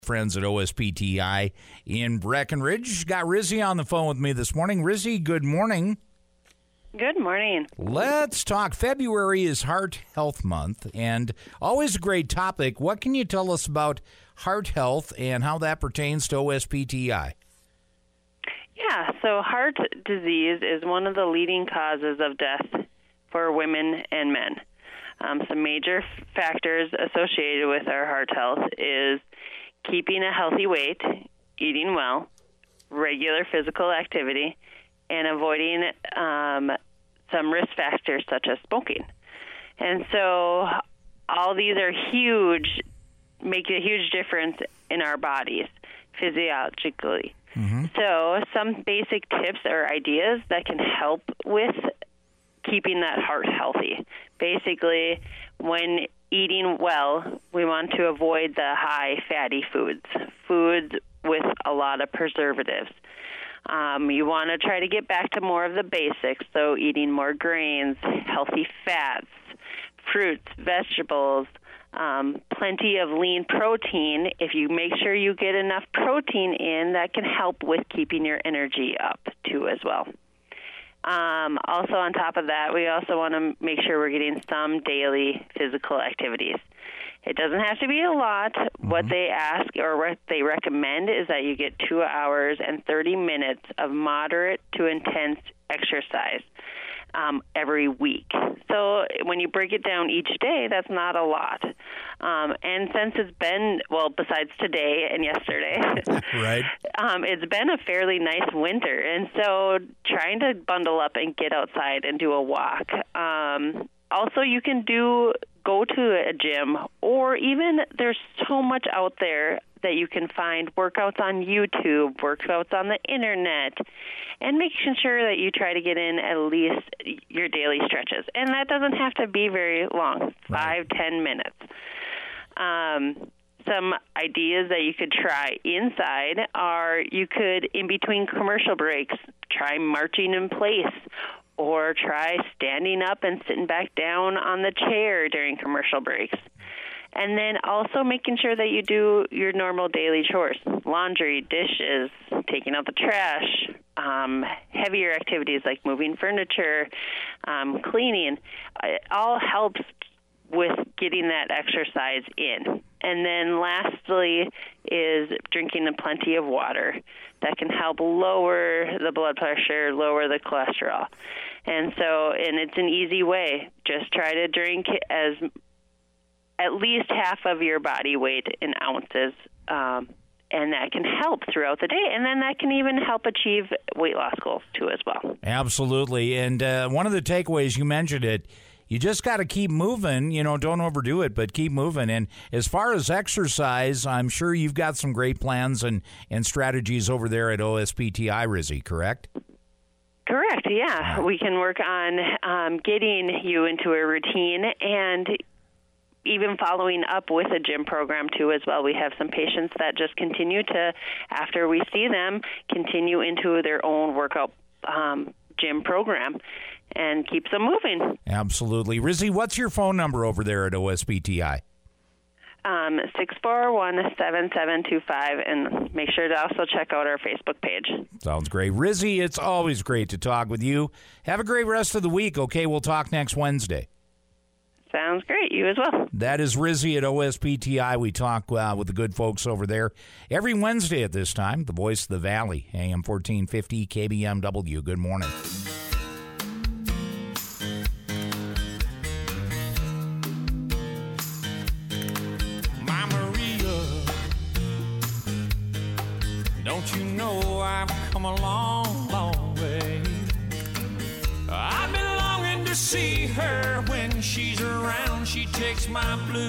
friends at OSPTI in Breckenridge. Got Rizzy on the phone with me this morning. Rizzy, good morning. Good morning. Let's talk. February is Heart Health Month, and always a great topic. What can you tell us about heart health and how that pertains to OSPTI? Yeah, so heart disease is one of the leading causes of death for women and men. Some major factors associated with our heart health is keeping a healthy weight, eating well, regular physical activity, and avoiding some risk factors such as smoking. And so all these are huge, make a huge difference in our bodies physiologically. Mm-hmm. So some basic tips or ideas that can help with keeping that heart healthy. Basically, when eating well, we want to avoid the high fatty foods with a lot of preservatives. You want to try to get back to more of the basics, so eating more grains, healthy fats, fruits, vegetables, plenty of lean protein. If you make sure you get enough protein in, that can help with keeping your energy up too as well. Also on top of that, we also want to make sure we're getting some daily physical activities. It doesn't have to be a lot. Mm-hmm. What they ask or what they recommend is that you get 2 hours and 30 minutes of moderate to intense exercise every week. So when you break it down each day, that's not a lot. And since it's been, well, besides today and yesterday, right. It's been a fairly nice winter. And so trying to bundle up and get outside and do a walk. Also, you can go to a gym, or even there's so much out there that you can find workouts on YouTube, workouts on the internet, and making sure that you try to get in at least your daily stretches. And that doesn't have to be very long, 5-10 minutes. Some ideas that you could try inside are you could, in between commercial breaks, try marching in place, or try standing up and sitting back down on the chair during commercial breaks. And then also making sure that you do your normal daily chores, laundry, dishes, taking out the trash, heavier activities like moving furniture, cleaning. It all helps with getting that exercise in. And then lastly is drinking plenty of water. That can help lower the blood pressure, lower the cholesterol. And it's an easy way. Just try to drink at least half of your body weight in ounces, and that can help throughout the day. And then that can even help achieve weight loss goals too as well. Absolutely. And one of the takeaways, you mentioned it, you just got to keep moving, don't overdo it, but keep moving. And as far as exercise, I'm sure you've got some great plans and strategies over there at OSPTI, Rizzy, correct? Correct, yeah. We can work on getting you into a routine and even following up with a gym program too as well. We have some patients that just continue to, after we see them, continue into their own workout gym program and keeps them moving. Absolutely. Rizzy, what's your phone number over there at OSPTI? 641-7725, and make sure to also check out our Facebook page. Sounds great. Rizzy, it's always great to talk with you. Have a great rest of the week, okay? We'll talk next Wednesday. Sounds great. You as well. That is Rizzy at OSPTI. We talk with the good folks over there every Wednesday at this time. The Voice of the Valley, AM 1450 KBMW. Good morning. Don't you know I've come a long, long way? I've been longing to see her when she's around. She takes my blue